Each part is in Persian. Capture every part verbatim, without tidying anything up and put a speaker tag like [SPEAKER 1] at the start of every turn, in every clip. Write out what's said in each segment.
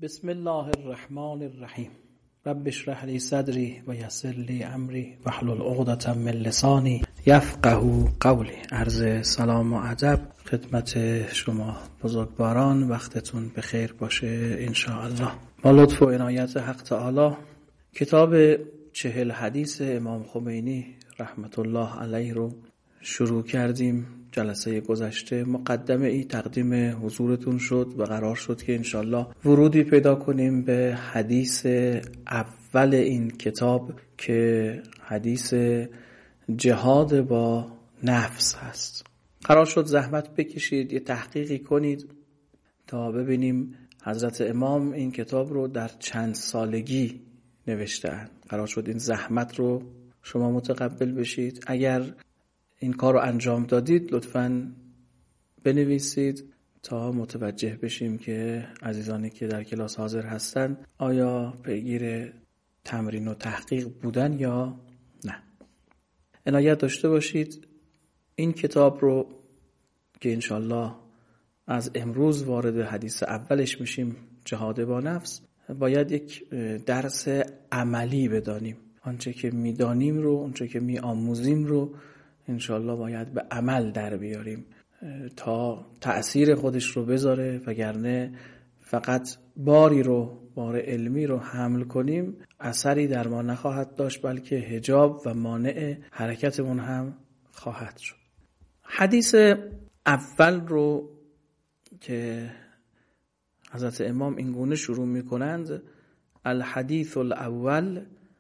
[SPEAKER 1] بسم الله الرحمن الرحیم. رب اشرح لی صدری و یسر لی امری واحلل عقدة من لسانی یفقهوا قولی. عرض سلام و ادب خدمت شما بزرگواران، وقتتون بخیر باشه ان شاء الله. با لطف و عنایت حق تعالی کتاب چهل حدیث امام خمینی رحمت الله علیه رو شروع کردیم. جلسه گذشته مقدمه ای تقدیم حضورتون شد و قرار شد که انشالله ورودی پیدا کنیم به حدیث اول این کتاب که حدیث جهاد با نفس هست. قرار شد زحمت بکشید، یه تحقیقی کنید تا ببینیم حضرت امام این کتاب رو در چند سالگی نوشته‌اند. قرار شد این زحمت رو شما متقبل بشید. اگر این کار رو انجام دادید لطفاً بنویسید تا متوجه بشیم که عزیزانی که در کلاس حاضر هستن آیا پیگیر تمرین و تحقیق بودن یا نه. عنایت داشته باشید این کتاب رو که انشالله از امروز وارد حدیث اولش میشیم، جهاد با نفس، باید یک درس عملی بدانیم. آنچه که میدانیم رو، آنچه که میآموزیم رو انشالله باید به عمل در بیاریم تا تأثیر خودش رو بذاره، وگرنه فقط باری رو بار علمی رو حمل کنیم اثری در ما نخواهد داشت، بلکه حجاب و مانع حرکتمون هم خواهد شد. حدیث اول رو که حضرت امام اینگونه شروع می کنند: الحدیث الاول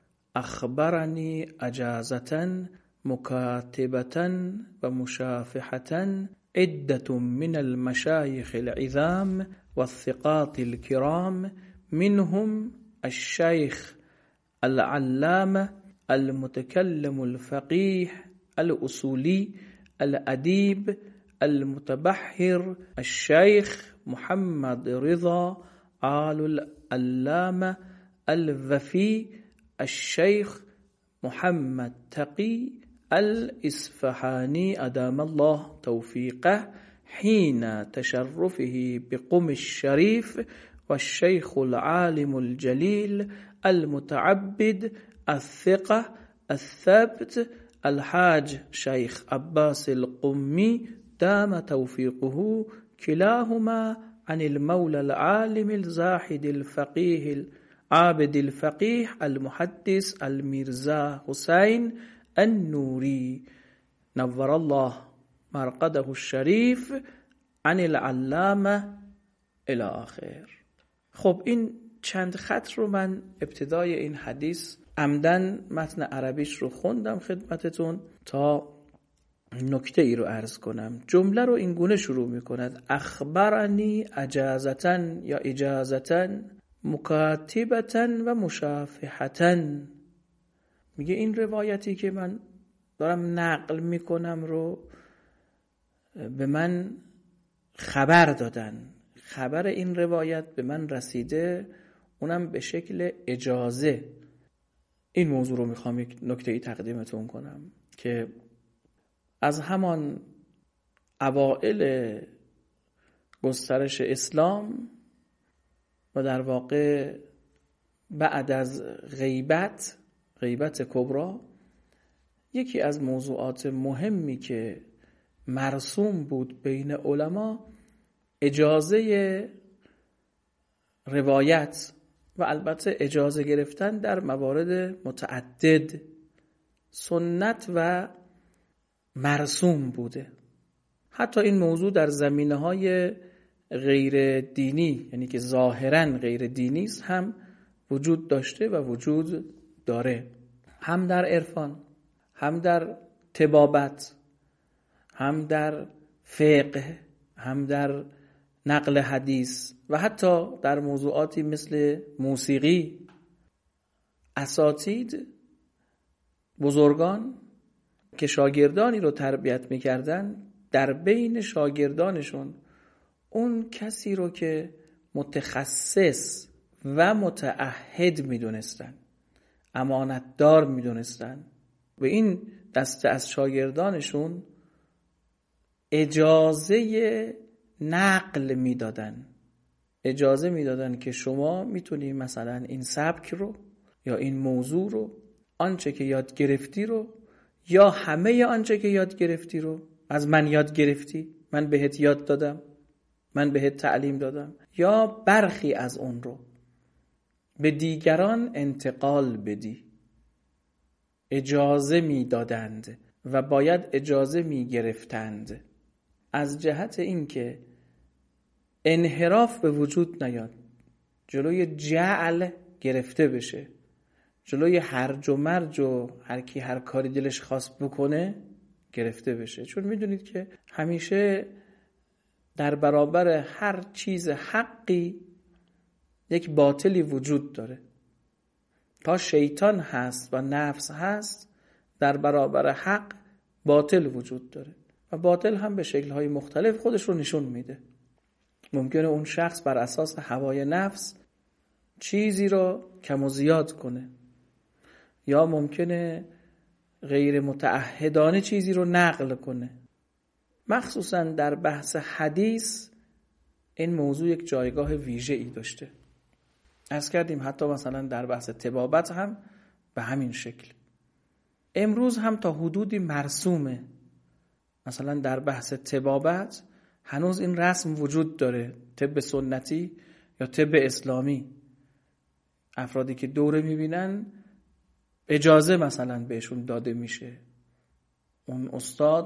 [SPEAKER 1] اخبرنی اجازتن مکاتبة و مشافحة عدة من المشایخ العظام والثقات الكرام منهم الشيخ العلامة المتكلم الفقيه الأصولي الأديب المتبحر الشيخ محمد رضا آل العلامة الوفي الشيخ محمد تقی الإصفهاني أدام الله توفيقه حين تشرفه بقم الشريف، والشيخ العالم الجليل المتعبد الثقة الثبت الحاج شيخ عباس القمي دام توفيقه، كلاهما عن المولى العالم الزاهد الفقيه عابد الفقيه المحدث الميرزا حسين النوری نور الله مرقده الشریف عن العلامه الی آخر. خب این چند خط رو من ابتدای این حدیث عمدن متن عربیش رو خوندم خدمتتون تا نکته ای رو عرض کنم. جمله رو این گونه شروع می کند: اخبرنی اجازتن یا اجازتن مکاتبتن و مشافحتن. میگه این روایتی که من دارم نقل میکنم رو به من خبر دادن، خبر این روایت به من رسیده، اونم به شکل اجازه. این موضوع رو میخوام یک نکته ای تقدیمتون کنم که از همان اوائل گسترش اسلام و در واقع بعد از غیبت غیبت کبرا، یکی از موضوعات مهمی که مرسوم بود بین علما اجازه روایت و البته اجازه گرفتن در موارد متعدد سنت و مرسوم بوده. حتی این موضوع در زمینه‌های غیر دینی، یعنی که ظاهراً غیر دینی است، هم وجود داشته و وجود داره. هم در عرفان، هم در طبابت، هم در فقه، هم در نقل حدیث و حتی در موضوعاتی مثل موسیقی. اساتید، بزرگان که شاگردانی رو تربیت می‌کردن، در بین شاگردانشون اون کسی رو که متخصص و متعهد می‌دونستن، امانتدار می‌دونستن، و این دسته از شاگردانشون اجازه نقل می‌دادن. اجازه میدادن که شما میتونی مثلا این سبک رو یا این موضوع رو، آنچه که یاد گرفتی رو، یا همه آنچه که یاد گرفتی رو از من یاد گرفتی، من بهت یاد دادم، من بهت تعلیم دادم، یا برخی از اون رو به دیگران انتقال بدی. اجازه میدادند و باید اجازه میگرفتند از جهت اینکه انحراف به وجود نیاد، جلوی جعل گرفته بشه، جلوی هرج و مرج و هر کی هر کاری دلش خواست بکنه گرفته بشه. چون میدونید که همیشه در برابر هر چیز حقی یک باطلی وجود داره. تا شیطان هست و نفس هست، در برابر حق باطل وجود داره و باطل هم به شکل‌های مختلف خودش رو نشون میده. ممکنه اون شخص بر اساس هوای نفس چیزی رو کم و زیاد کنه، یا ممکنه غیر متعهدانه چیزی رو نقل کنه. مخصوصا در بحث حدیث این موضوع یک جایگاه ویژه‌ای داشته. عرض کردیم حتی مثلا در بحث طبابت هم به همین شکل. امروز هم تا حدودی مرسومه. مثلا در بحث طبابت هنوز این رسم وجود داره، طب سنتی یا طب اسلامی. افرادی که دوره میبینن اجازه مثلا بهشون داده میشه. اون استاد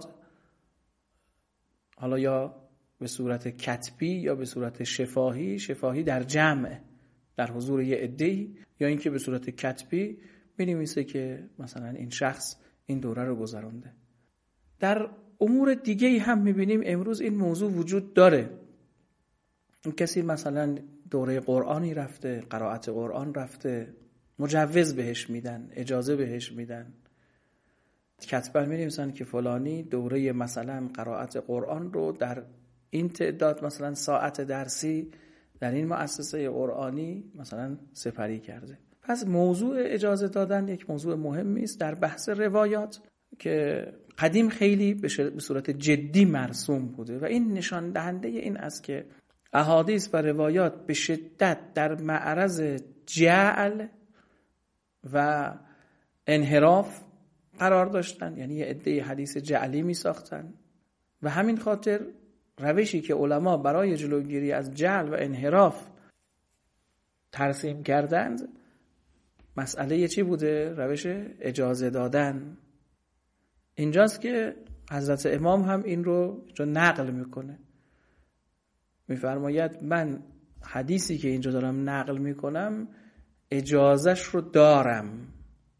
[SPEAKER 1] حالا یا به صورت کتبی یا به صورت شفاهی، شفاهی در جمع در حضور یه عده‌ای، یا اینکه به صورت کتبی بنویسه که مثلا این شخص این دوره رو گذرونده. در امور دیگه هم میبینیم امروز این موضوع وجود داره. کسی مثلا دوره قرآنی رفته، قرائت قرآن رفته، مجوز بهش میدن، اجازه بهش میدن. کتبا می‌نویسن که فلانی دوره مثلا قرائت قرآن رو در این تعداد مثلا ساعت درسی در این مؤسسه قرآنی مثلا سپری کرده. پس موضوع اجازه دادن یک موضوع مهمی است در بحث روایات که قدیم خیلی به صورت جدی مرسوم بوده و این نشان دهنده این است که احادیث و روایات به شدت در معرض جعل و انحراف قرار داشتن. یعنی یه عده حدیث جعلی می ساختن و همین خاطر روشی که علما برای جلوگیری از جعل و انحراف ترسیم کردند مسئله چی بوده؟ روش اجازه دادن. اینجاست که حضرت امام هم این رو نقل میکنه، میفرماید من حدیثی که اینجا دارم نقل میکنم اجازش رو دارم.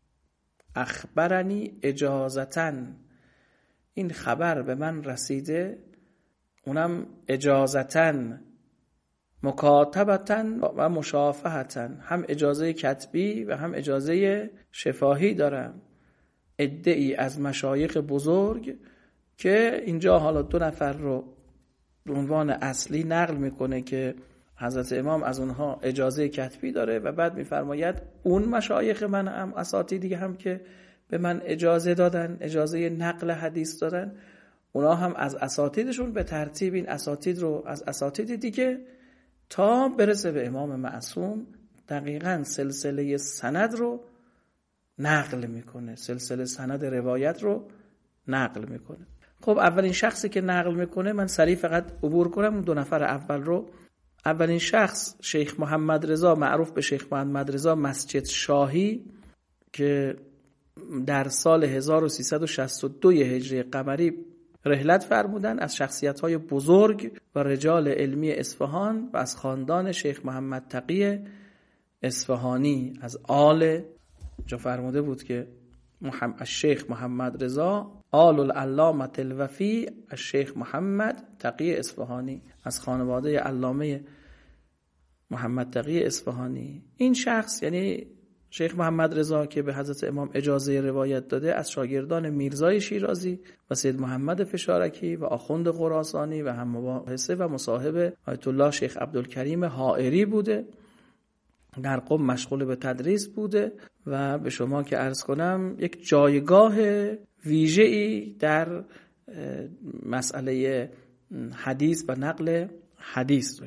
[SPEAKER 1] اخبرنی اجازتن، این خبر به من رسیده، اونم اجازتن، مکاتبتن و مشافهتن، هم اجازه کتبی و هم اجازه شفاهی دارم. عده‌ای از مشایخ بزرگ که اینجا حالا دو نفر رو به عنوان اصلی نقل میکنه که حضرت امام از اونها اجازه کتبی داره و بعد میفرماید اون مشایخ من هم اساتیدی هم که به من اجازه دادن، اجازه نقل حدیث دادن، اونا هم از اساتیدشون به ترتیب این اساتید رو از اساتید دیگه تا برسه به امام معصوم دقیقاً سلسله سند رو نقل میکنه، سلسله سند روایت رو نقل میکنه. خب اولین شخصی که نقل میکنه، من سریع فقط عبور کنم اون دو نفر اول رو. اولین شخص شیخ محمد رضا، معروف به شیخ محمد رضا مسجد شاهی، که در سال هزار و سیصد و شصت و دو هجری قمری رحلت فرمودن از شخصیت‌های بزرگ و رجال علمی اصفهان و از خاندان شیخ محمد تقی اصفهانی، از آل جا فرموده بود که محمد الشیخ محمد رضا آل العلامة الوفی الشیخ محمد تقی اصفهانی، از خانواده علامه محمد تقی اصفهانی. این شخص یعنی شیخ محمد رضا که به حضرت امام اجازه روایت داده، از شاگردان میرزای شیرازی و سید محمد فشارکی و آخوند خراسانی و هم مباحثه و مصاحب آیت الله شیخ عبدالکریم حائری بوده. در قم مشغول به تدریس بوده و به شما که عرض کنم یک جایگاه ویژه‌ای در مسئله حدیث و نقل حدیث داشته.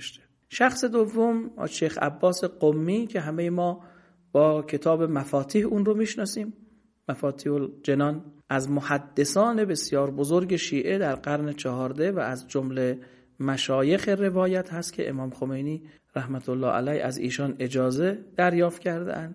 [SPEAKER 1] شخص دوم از شیخ عباس قمی که همه ما با کتاب مفاتیح اون رو میشناسیم، مفاتیح الجنان، از محدثان بسیار بزرگ شیعه در قرن چهارده و از جمله مشایخ روایت هست که امام خمینی رحمت الله علیه از ایشان اجازه دریافت کردند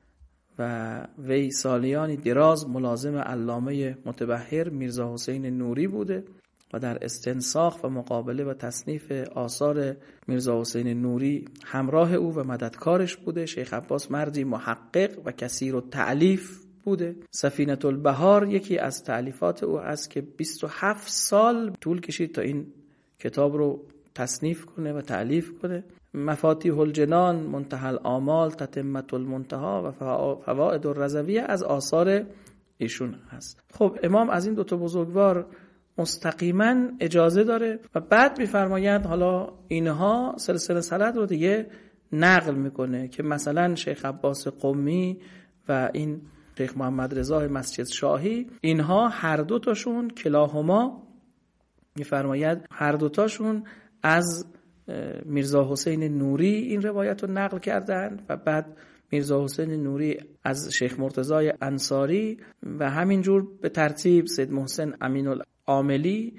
[SPEAKER 1] و وی سالیانی دراز ملازم علامه متبحر میرزا حسین نوری بوده و در استنساخ و مقابله و تصنیف آثار میرزا حسین نوری همراه او و مددکارش بوده. شیخ عباس مردی محقق و کثیر التألیف بوده. سفینة البحار یکی از تألیفات او است که بیست و هفت سال طول کشید تا این کتاب رو تصنیف کنه و تألیف کنه. مفاتیح الجنان، منتهى الآمال، تتمة المنتهى و فوائد الرضویه از آثار ایشون هست. خب امام از این دوتا بزرگوار مستقیما اجازه داره و بعد میفرماید حالا اینها سلسله سند رو دیگه نقل میکنه که مثلا شیخ عباس قمی و این شیخ محمد رضا مسجد شاهی، اینها هر دو تاشون کلاهما میفرماید هر دو تاشون از میرزا حسین نوری این روایت رو نقل کردن و بعد میرزا حسین نوری از شیخ مرتضی انصاری و همینجور به ترتیب سید محسن امین العاملی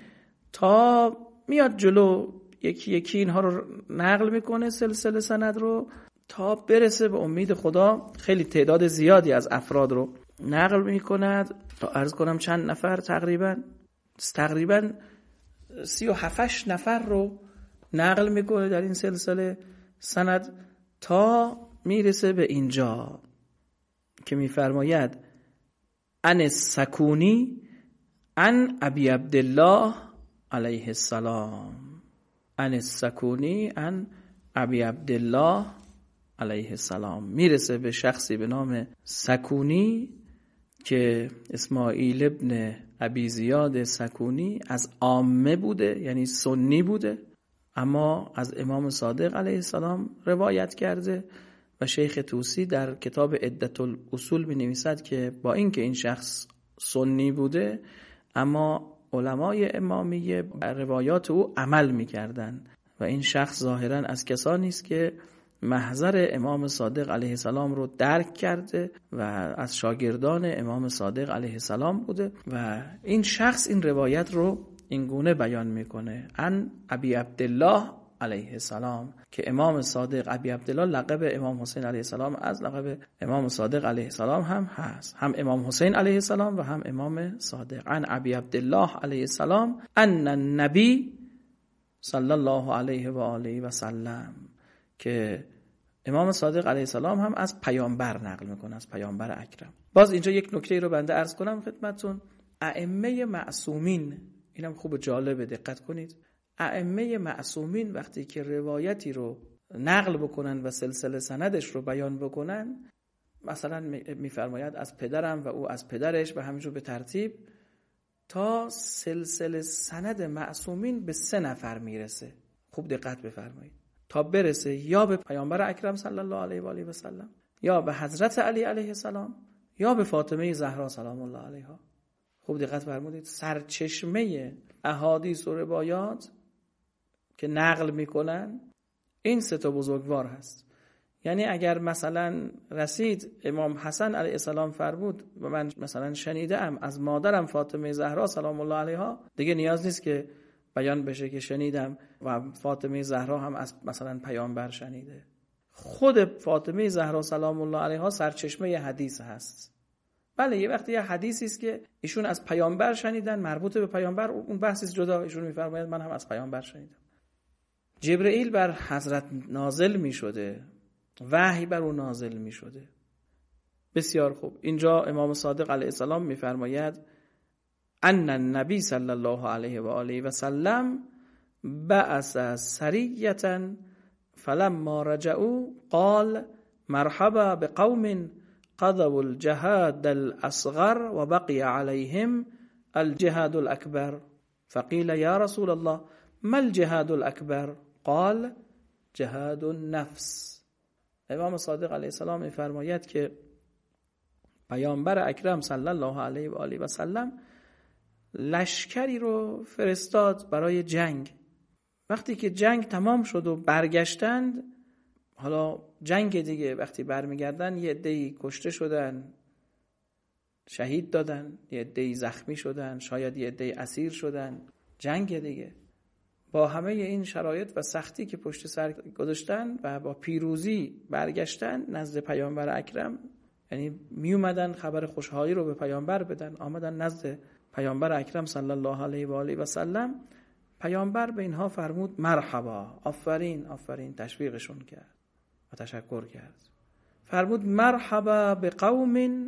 [SPEAKER 1] تا میاد جلو یکی یکی اینها رو نقل میکنه سلسله سند رو تا برسه به امید خدا خیلی تعداد زیادی از افراد رو نقل میکند تا عرض کنم چند نفر تقریبا تقریبا سی و هفتش نفر رو نقل میکنه در این سلسله سند تا میرسه به اینجا که میفرماید ان السکونی ان ابی عبدالله علیه السلام، ان السکونی ان ابی عبدالله علیه السلام، میرسه به شخصی به نام سکونی که اسماعیل ابن ابی زیاد سکونی از عامه بوده، یعنی سنی بوده، اما از امام صادق علیه السلام روایت کرده و شیخ طوسی در کتاب عدة الاصول می نویسد که با اینکه این شخص سنی بوده اما علمای امامیه بر روایات او عمل می کردن و این شخص ظاهرا از کسانی است که محضر امام صادق علیه السلام رو درک کرده و از شاگردان امام صادق علیه السلام بوده و این شخص این روایت رو این گونه بیان میکنه ان ابی عبدالله علیه السلام که امام صادق ابی عبدالله لقب امام حسین علیه السلام از لقب امام صادق علیه السلام هم هست، هم امام حسین علیه السلام و هم امام صادق. ان ابی عبدالله علیه السلام ان النبی صلی الله علیه و آله و سلم که امام صادق علیه السلام هم از پیامبر نقل میکنه، از پیامبر اکرم. باز اینجا یک نکته رو بنده عرض کنم خدمتتون. ائمه معصومین، اینم خوب جالبه دقت کنید، ائمه معصومین وقتی که روایتی رو نقل بکنن و سلسله سندش رو بیان بکنن، مثلا میفرماید از پدرم و او از پدرش و همینجور به ترتیب تا سلسله سند معصومین به سه نفر میرسه. خوب دقت بفرمایید تا برسه یا به پیامبر اکرم صلی الله علیه و آله و سلم، یا به حضرت علی علیه السلام، یا به فاطمه زهرا سلام الله علیها. خوب دقت فرمودید سرچشمه احادیث و روایات که نقل میکنن این سه تا بزرگوار هست. یعنی اگر مثلا رسید امام حسن علیه السلام فرمود و من مثلا شنیدم از مادرم فاطمه زهرا سلام الله علیها، دیگه نیاز نیست که بیان بشه که شنیدم و فاطمه زهرا هم از مثلا پیامبر شنیده. خود فاطمه زهرا سلام الله علیها سرچشمه حدیث هست. بله یه وقتی یه حدیثی است که ایشون از پیامبر شنیدن مربوط به پیامبر، اون بحثی جدا، ایشون میفرماید من هم از پیامبر شنیدم. جبرئیل بر حضرت نازل میشده، وحی بر او نازل میشده. بسیار خوب. اینجا امام صادق علیه السلام میفرماید ان النبی صلی الله علیه و آله و سلم بعث سریة فلما رجعوا قال مرحبا بقوم قضوا الجهاد الأصغر وبقي عليهم الجهاد الأكبر فقيل يا رسول الله ما الجهاد الأكبر قال جهاد النفس. امام صادق علیه السلام میفرماید که پیامبر اکرم صلی الله علیه و آله و سلم لشکری رو فرستاد برای جنگ وقتی که جنگ تمام شد و برگشتند، حالا جنگ دیگه، وقتی برمیگردن یه عده‌ای کشته شدن، شهید دادن، یه عده‌ای زخمی شدن، شاید یه عده‌ای اسیر شدن. جنگ دیگه. با همه این شرایط و سختی که پشت سر گذاشتن و با پیروزی برگشتن نزد پیامبر اکرم، یعنی می اومدن خبر خوشحالی رو به پیامبر بدن، آمدن نزد پیامبر اکرم صلی الله علیه و آله و سلم. پیامبر به اینها فرمود مرحبا، آفرین آفرین، تشویقشون کرد و تشکر کرد. فرمود مرحبا به قوم،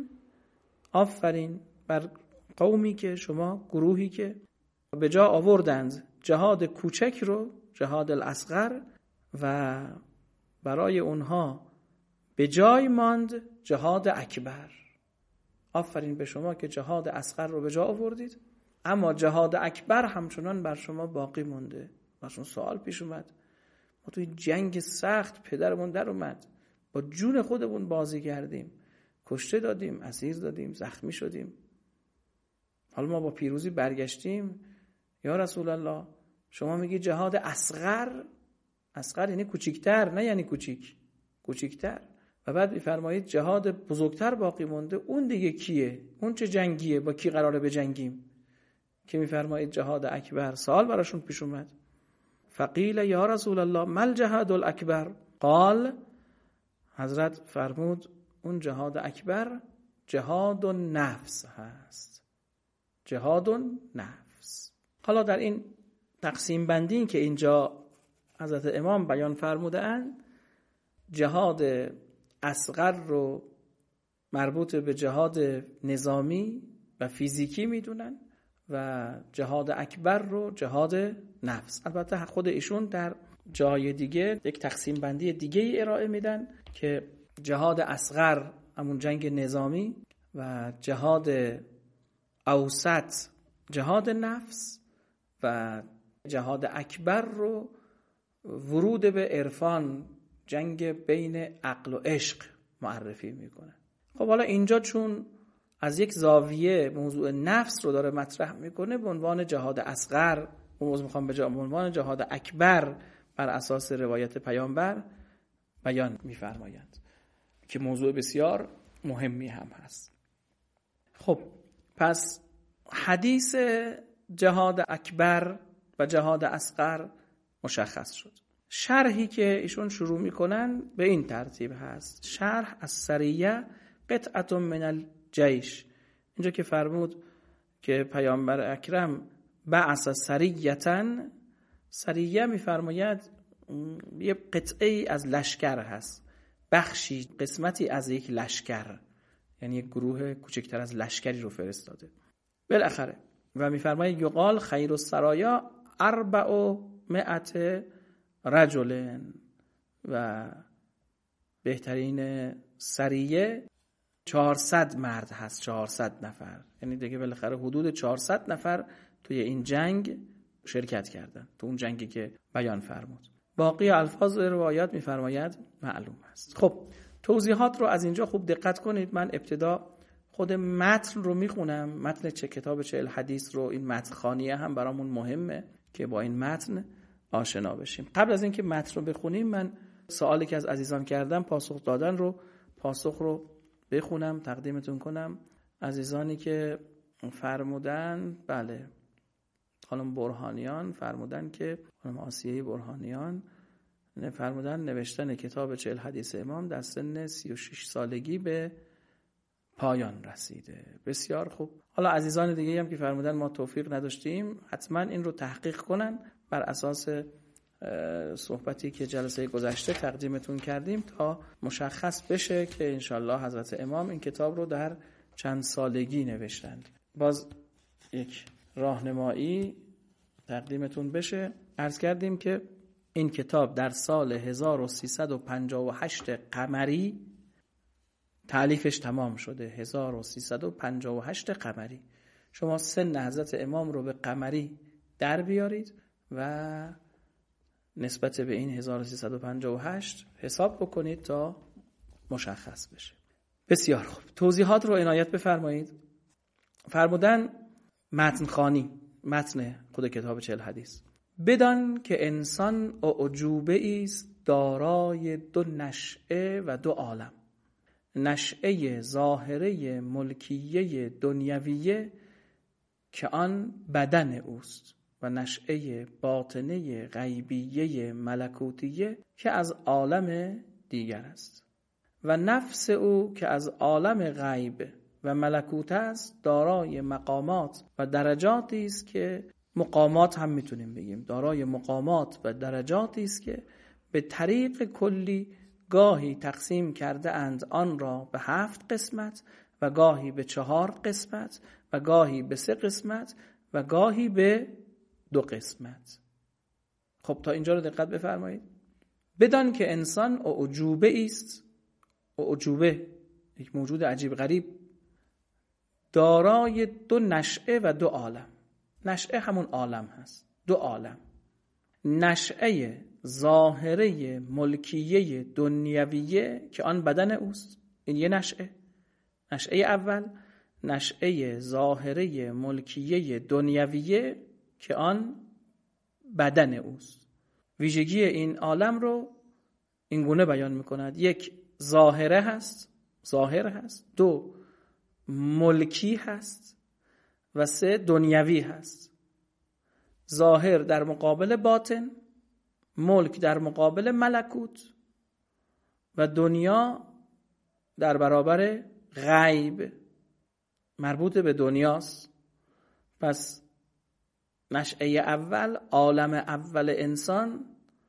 [SPEAKER 1] آفرین بر قومی که شما، گروهی که به جا آوردند جهاد کوچک رو، جهاد الاصغر، و برای اونها به جای ماند جهاد اکبر. آفرین به شما که جهاد اصغر رو به جا آوردید، اما جهاد اکبر همچنان بر شما باقی مونده. براشون سوال پیش اومد، ما توی جنگ سخت پدرمون در اومد، با جون خودمون بازی کردیم، کشته دادیم، اسیر دادیم، زخمی شدیم، حالا ما با پیروزی برگشتیم. یا رسول الله شما میگی جهاد اصغر، اصغر یعنی کوچیکتر، نه یعنی کوچیک، کوچیکتر. و بعد میفرمایید جهاد بزرگتر باقی مونده، اون دیگه کیه؟ اون چه جنگیه؟ با کی قراره بجنگیم؟ که میفرمایید جهاد اکبر. سوال براشون پیش اومد، فقیل یا رسول الله مل جهاد الاکبر؟ قال، حضرت فرمود اون جهاد اکبر جهاد نفس هست، جهاد نفس. حالا در این تقسیم بندی که اینجا حضرت امام بیان فرمودند، جهاد اصغر رو مربوط به جهاد نظامی و فیزیکی میدونن و جهاد اکبر رو جهاد نفس. البته خود ایشون در جای دیگه یک تقسیم بندی دیگه ای ارائه میدن که جهاد اصغر همون جنگ نظامی و جهاد اوسط جهاد نفس و جهاد اکبر رو ورود به عرفان، جنگ بین عقل و عشق معرفی میکنه. خب حالا اینجا چون از یک زاویه موضوع نفس رو داره مطرح میکنه، به عنوان جهاد اصغر موضوع میخوام به عنوان جهاد اکبر بر اساس روایت پیامبر بیان میفرمایند که موضوع بسیار مهمی هم هست. خب پس حدیث جهاد اکبر و جهاد اصغر مشخص شد. شرحی که ایشون شروع میکنن به این ترتیب هست: شرح السریه قطعه من الجیش. اینجا که فرمود که پیامبر اکرم بعث سریتن، سریه میفرماید یه قطعه از لشکر هست، بخشی، قسمتی از یک لشکر، یعنی یک گروه کوچکتر از لشکری رو فرستاده بالاخره. و میفرماید یقال خیر السرایا اربع مئت رجل، و بهترین سریه چهارصد مرد هست، چهارصد نفر، یعنی دیگه بالاخره حدود چهارصد نفر توی این جنگ شرکت کردن، تو اون جنگی که بیان فرمود. باقی الفاظ روایات میفرماید معلوم است. خب توضیحات رو از اینجا خوب دقت کنید. من ابتدا خود متن رو میخونم، متن چه کتاب چهل حدیث رو، این متن خوانیه هم برامون مهمه که با این متن آشنا بشیم. قبل از اینکه متن رو بخونیم، من سوالی که از عزیزان کردم پاسخ دادن رو پاسخ رو بخونم تقدیمتون کنم. عزیزانی که فرمودن، بله، خانم برهانیان فرمودن که خانم آسیه برهانیان فرمودن نوشتن کتاب چهل حدیث امام در سن سی و شش سالگی به پایان رسیده. بسیار خوب. حالا عزیزان دیگه هم که فرمودن ما توفیق نداشتیم، حتما این رو تحقیق کنن بر اساس صحبتی که جلسه گذشته تقدیمتون کردیم تا مشخص بشه که انشالله حضرت امام این کتاب رو در چند سالگی نوشتند. باز یک راهنمایی تقدیمتون بشه. عرض کردیم که این کتاب در سال هزار و سیصد و پنجاه و هشت قمری تألیفش تمام شده. هزار و سیصد و پنجاه و هشت قمری. شما سن حضرت امام رو به قمری در بیارید و نسبت به این هزار و سیصد و پنجاه و هشت حساب بکنید تا مشخص بشه. بسیار خوب. توضیحات رو عنایت بفرمایید. فرمودن متن خوانی، متن خود کتاب چهل حدیث. بدان که انسان اعجوبه است دارای دو نشأه و دو عالم، نشأه ظاهره ملکیه دنیویه که آن بدن اوست و نشأه باطنه غیبیه ملکوتیه که از عالم دیگر است، و نفس او که از عالم غیب و ملکوت است دارای مقامات و درجاتی است که مقامات هم میتونیم بگیم دارای مقامات و درجاتی است که به طریق کلی گاهی تقسیم کرده اند آن را به هفت قسمت و گاهی به چهار قسمت و گاهی به سه قسمت و گاهی به دو قسمت. خب تا اینجا رو دقت بفرمایید. بدان که انسان اعجوبه است، اعجوبه یک موجود عجیب غریب، دارای دو نشأه و دو عالم. نشأه همون عالم هست، دو عالم. نشأه ظاهره ملکیه دنیویه که آن بدن اوست، این یه نشأه. نشأه اول نشأه ظاهره ملکیه دنیویه که آن بدن اوست. ویژگی این عالم رو این گونه بیان میکند: یک، ظاهره هست، ظاهر هست. دو، ملکی هست. و سه، دنیوی هست. ظاهر در مقابل باطن، ملک در مقابل ملکوت و دنیا در برابر غیب، مربوط به دنیاست. پس نشأه اول، عالم اول انسان،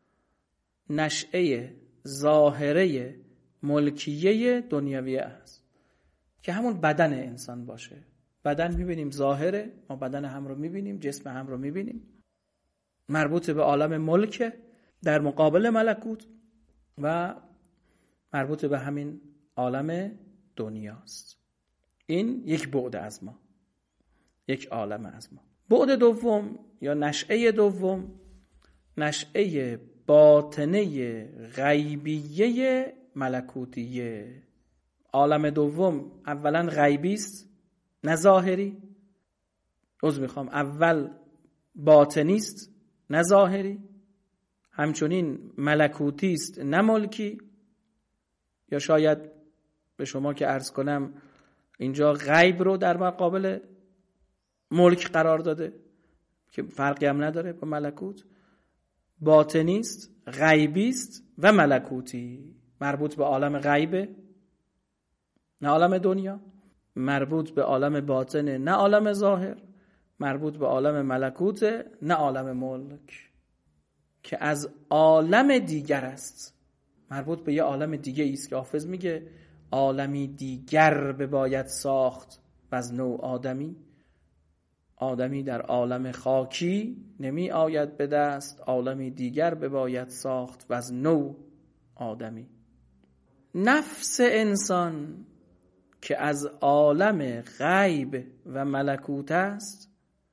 [SPEAKER 1] نشأه ظاهره ملکیه دنیویه است که همون بدن انسان باشه. بدن میبینیم ظاهره، ما بدن هم رو میبینیم، جسم هم رو میبینیم، مربوط به عالم ملک در مقابل ملکوت و مربوط به همین عالم دنیاست. این یک بعد از ما، یک عالم از ما. بعد دوم یا نشأه دوم، نشأه باطنه غیبیه ملکوتیه. عالم دوم اولا غیبی است نه ظاهری. عذر میخوام، اول باطنی است نه ظاهری. همچنین ملکوتی است نه ملکی. یا شاید به شما که عرض کنم اینجا غیب رو در مقابل ملک قرار داده که فرقی هم نداره با ملکوت. باطنی است، غیبی است و ملکوتی. مربوط به عالم غیبه نه عالم دنیا، مربوط به عالم باطنه نه عالم ظاهر، مربوط به عالم ملکوت نه عالم ملک که از عالم دیگر است. مربوط به یه عالم دیگه است که حافظ میگه عالمی دیگر بباید ساخت و از نوع آدمی. آدمی در عالم خاکی نمی آید به دست، عالمی دیگر بباید ساخت و از نوع آدمی. نفس انسان که از عالم غیب و ملکوت است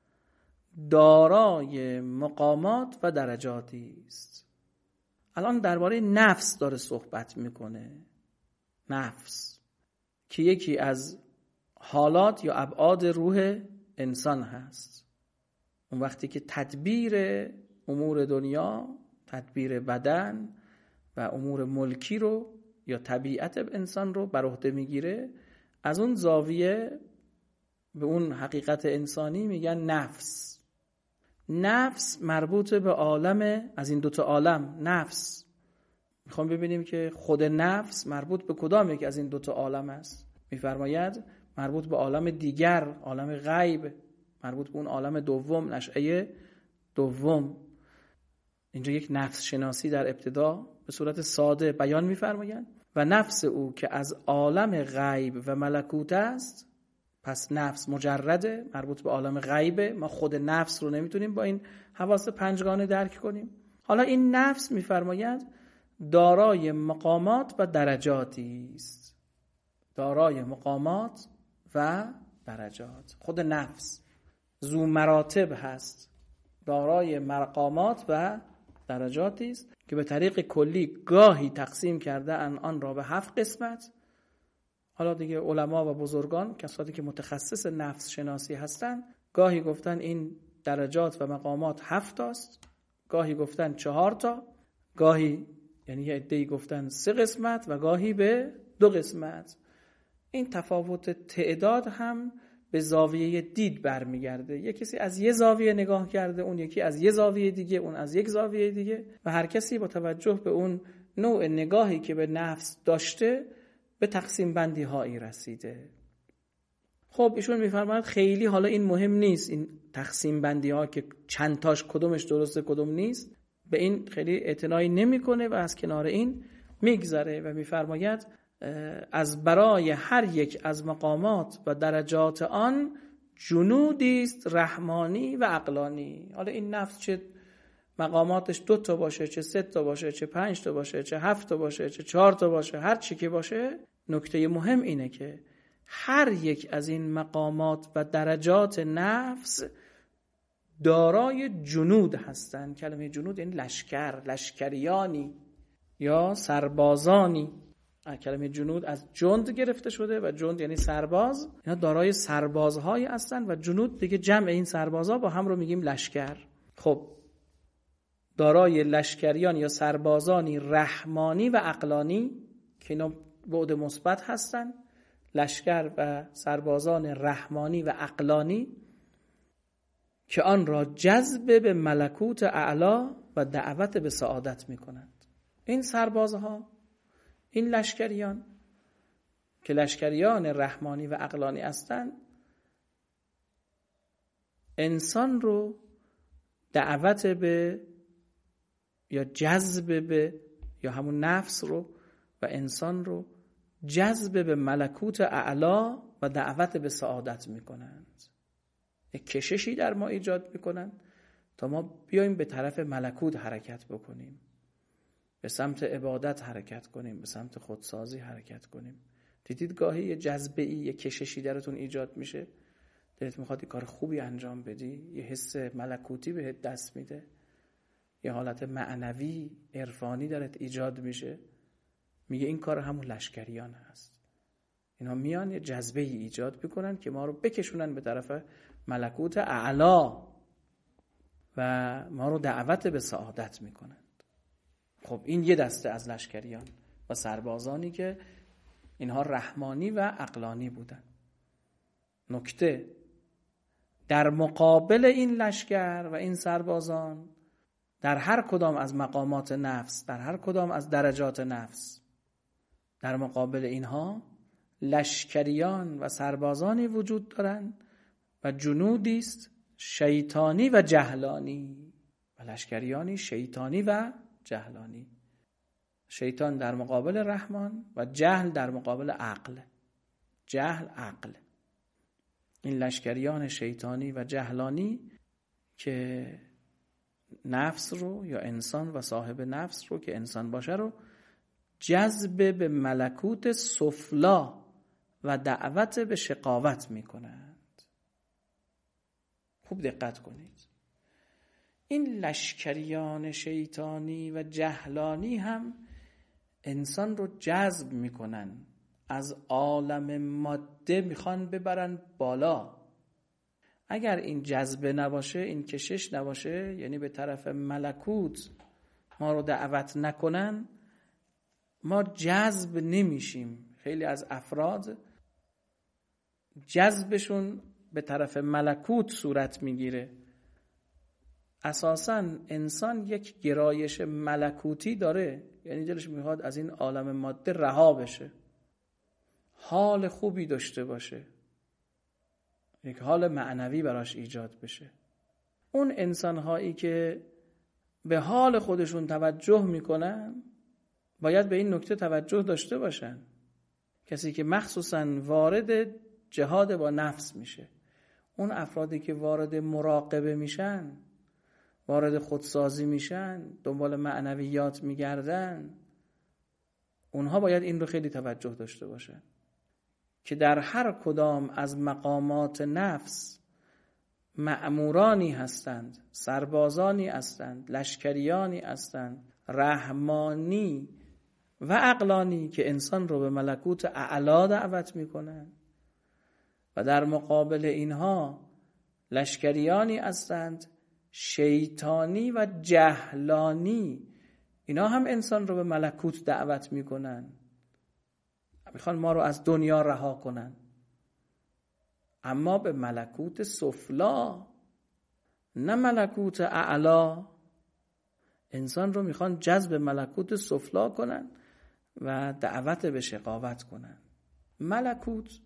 [SPEAKER 1] دارای مقامات و درجاتی است. الان درباره نفس داره صحبت میکنه. نفس که یکی از حالات یا ابعاد روح انسان هست. اون وقتی که تدبیر امور دنیا، تدبیر بدن و امور ملکی رو یا طبیعت انسان رو بر عهده میگیره، از اون زاویه به اون حقیقت انسانی میگن نفس. نفس مربوط به عالم، از این دوتا عالم نفس. میخوام ببینیم که خود نفس مربوط به کدام یک از این دوتا عالم است. میفرماید مربوط به عالم دیگر، عالم غیب، مربوط به اون عالم دوم، نشأه دوم. اینجا یک نفس شناسی در ابتدا به صورت ساده بیان میفرمایند و نفس او که از عالم غیب و ملکوت است. پس نفس مجرده، مربوط به عالم غیبه. ما خود نفس رو نمیتونیم با این حواس پنجگانه درک کنیم. حالا این نفس میفرماید دارای مقامات و درجاتی است. دارای مقامات و درجات. خود نفس ذو مراتب هست، دارای مقامات و درجاتی است که به طریق کلی گاهی تقسیم کرده ان آن را به هفت قسمت. حالا دیگه علما و بزرگان، کسانی که متخصص نفس شناسی هستن، گاهی گفتن این درجات و مقامات هفت است، گاهی گفتن چهار تا، گاهی یعنی یه عده‌ای گفتن سه قسمت و گاهی به دو قسمت. این تفاوت تعداد هم به زاویه دید برمیگرده. یه کسی از یه زاویه نگاه کرده، اون یکی از یه زاویه دیگه، اون از یک زاویه دیگه، و هر کسی با توجه به اون نوع نگاهی که به نفس داشته به تقسیم بندی هایی رسیده. خب ایشون میفرماید خیلی حالا این مهم نیست، این تقسیم بندی ها که چند تاش کدومش درسته کدوم نیست، به این خیلی اعتنایی نمیکنه و از کنار این میگذره و میفرماید از برای هر یک از مقامات و درجات آن جنودی است رحمانی و عقلانی. حالا این نفس چه مقاماتش دو تا باشه، چه سه تا باشه، چه پنج تا باشه، چه هفت تا باشه، چه چهار تا باشه، هر چی که باشه، نکته مهم اینه که هر یک از این مقامات و درجات نفس دارای جنود هستند. کلمه جنود یعنی لشکر، لشکریانی یا سربازانی. کلمه جنود از جند گرفته شده و جند یعنی سرباز. اینا دارای سربازهایی هستند و جنود دیگه جمع این سربازها با هم رو میگیم لشکر. خب دارای لشکریان یا سربازانی رحمانی و عقلانی که اینا بعد مثبت هستند. لشکر و سربازان رحمانی و عقلانی که آن را جذب به ملکوت اعلی و دعوت به سعادت میکنند. این سربازها، این لشکریان که لشکریان رحمانی و عقلانی هستند، انسان رو دعوت به یا جذب به یا همون نفس رو و انسان رو جذب به ملکوت اعلی و دعوت به سعادت میکنند. یک کششی در ما ایجاد میکنند تا ما بیایم به طرف ملکوت حرکت بکنیم، به سمت عبادت حرکت کنیم، به سمت خودسازی حرکت کنیم. دیدید گاهی یه جذبه‌ای، یه کششی درتون ایجاد میشه، دلت میخواد یه کار خوبی انجام بدی، یه حس ملکوتی بهت دست میده، یه حالت معنوی عرفانی درت ایجاد میشه، میگه این کار همون لشکریان هست. اینا میان یه جذبه‌ای ایجاد میکنن که ما رو بکشونن به طرف ملکوت اعلی و ما رو دعوت به سعادت میکنند. خب این یه دسته از لشکریان و سربازانی که اینها رحمانی و عقلانی بودن. نکته در مقابل این لشکر و این سربازان در هر کدام از مقامات نفس، در هر کدام از درجات نفس، در مقابل اینها لشکریان و سربازانی وجود دارند و جنودی است شیطانی و جهلانی. و لشکریانی شیطانی و جهلانی. شیطان در مقابل رحمان و جهل در مقابل عقل. جهل عقل. این لشکریان شیطانی و جهلانی که نفس رو یا انسان و صاحب نفس رو که انسان باشه رو جذب به ملکوت سفلا و دعوت به شقاوت میکنند. خوب دقت کنید. این لشکریان شیطانی و جهلانی هم انسان رو جذب میکنن، از عالم ماده میخوان ببرن بالا. اگر این جذبه نباشه، این کشش نباشه، یعنی به طرف ملکوت ما رو دعوت نکنن، ما جذب نمیشیم. خیلی از افراد جذبشون به طرف ملکوت صورت میگیره. اساساً انسان یک گرایش ملکوتی داره، یعنی دلش میخواد از این عالم ماده رها بشه، حال خوبی داشته باشه، یک حال معنوی براش ایجاد بشه. اون انسان‌هایی که به حال خودشون توجه میکنن باید به این نکته توجه داشته باشن. کسی که مخصوصاً وارد جهاد با نفس میشه، اون افرادی که وارد مراقبه میشن، وارد خودسازی میشن، دنبال معنویات میگردن، اونها باید این رو خیلی توجه داشته باشن که در هر کدام از مقامات نفس مأمورانی هستند، سربازانی هستند، لشکریانی هستند، رحمانی و عقلانی که انسان رو به ملکوت اعلی دعوت میکنند و در مقابل اینها لشکریانی هستند شیطانی و جهلانی، اینا هم انسان رو به ملکوت دعوت میکنن، میخوان ما رو از دنیا رها کنن، اما به ملکوت سفلا، نه ملکوت اعلا. انسان رو میخوان جذب ملکوت سفلا کنن و دعوت به شقاوت کنن. ملکوت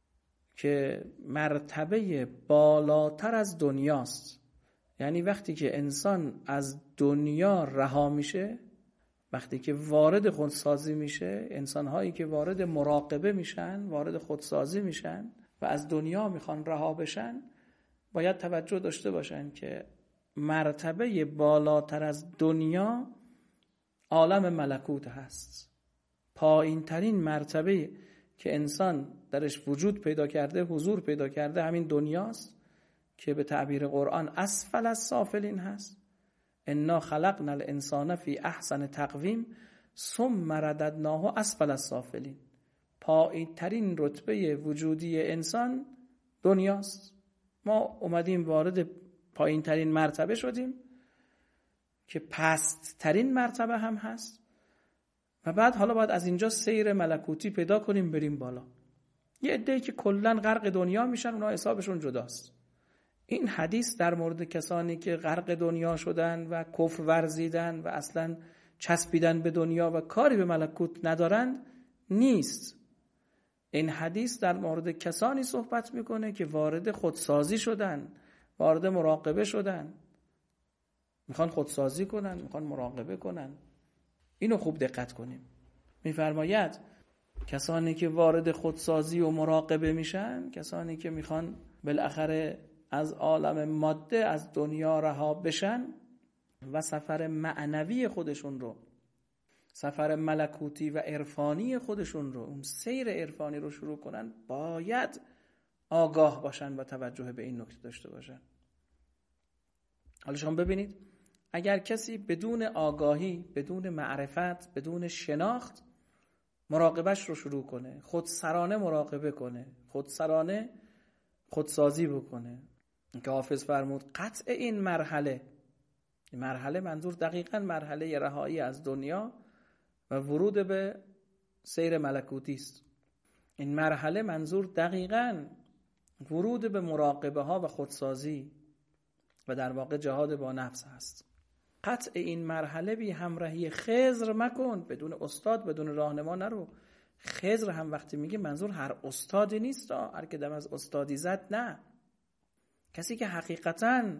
[SPEAKER 1] که مرتبه بالاتر از دنیاست، یعنی وقتی که انسان از دنیا رها میشه، وقتی که وارد خودسازی میشه، انسانهایی که وارد مراقبه میشن، وارد خودسازی میشن و از دنیا میخوان رها بشن، باید توجه داشته باشن که مرتبه بالاتر از دنیا عالم ملکوت هست. پایین ترین مرتبه که انسان درش وجود پیدا کرده، حضور پیدا کرده، همین دنیاست که به تعبیر قرآن اسفل السافلین هست. انا خلقنا الانسان فی احسن تقویم ثم رددناه اسفل السافلین. پایین ترین رتبه وجودی انسان دنیاست. ما اومدیم وارد پایین ترین مرتبه شدیم که پست ترین مرتبه هم هست و بعد حالا باید از اینجا سیر ملکوتی پیدا کنیم بریم بالا. یه عده‌ای که کلن غرق دنیا میشن، اونا حسابشون جداست. این حدیث در مورد کسانی که غرق دنیا شدن و کفر ورزیدن و اصلا چسبیدن به دنیا و کاری به ملکوت ندارند نیست. این حدیث در مورد کسانی صحبت میکنه که وارد خودسازی شدن، وارد مراقبه شدن، میخوان خودسازی کنن، میخوان مراقبه کنن. اینو خوب دقت کنیم. میفرماید کسانی که وارد خودسازی و مراقبه میشن، کسانی که میخوان بالاخره از عالم ماده، از دنیا رها بشن و سفر معنوی خودشون رو، سفر ملکوتی و عرفانی خودشون رو، اون سیر عرفانی رو شروع کنن، باید آگاه باشن و توجه به این نکته داشته باشن. حالا شما ببینید اگر کسی بدون آگاهی، بدون معرفت، بدون شناخت مراقبهش رو شروع کنه، خودسرانه مراقبه کنه، خودسرانه خودسازی بکنه، که حافظ فرمود قطع این مرحله، این مرحله منظور دقیقاً مرحله رهایی از دنیا و ورود به سیر ملکوتی است. این مرحله منظور دقیقاً ورود به مراقبه ها و خودسازی و در واقع جهاد با نفس هست. قطع این مرحله بی همراهی خضر مکن، بدون استاد، بدون راهنما نرو. خضر هم وقتی میگه منظور هر استادی نیست، هر که دم از استادی زد، نه، کسی که حقیقتاً